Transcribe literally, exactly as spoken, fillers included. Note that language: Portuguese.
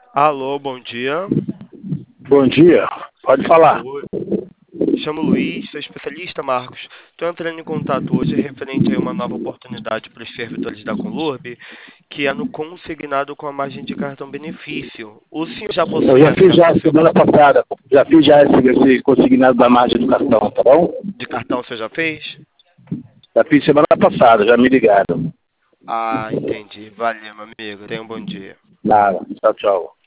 Alô, bom dia. Bom dia, pode falar. Oi, me chamo Luiz, sou especialista, Marcos. Estou entrando em contato hoje referente a uma nova oportunidade para os servidores da Conlurb, que é no consignado com a margem de cartão benefício. O senhor já Eu possui já fiz acesso já ao seu semana passada, já fiz já esse, esse consignado da margem do cartão, tá bom? de cartão, o senhor já fez? Já fiz semana passada, já me ligaram. Ah, entendi. Valeu, meu amigo. Tenha um bom dia. Nada, tchau, tchau.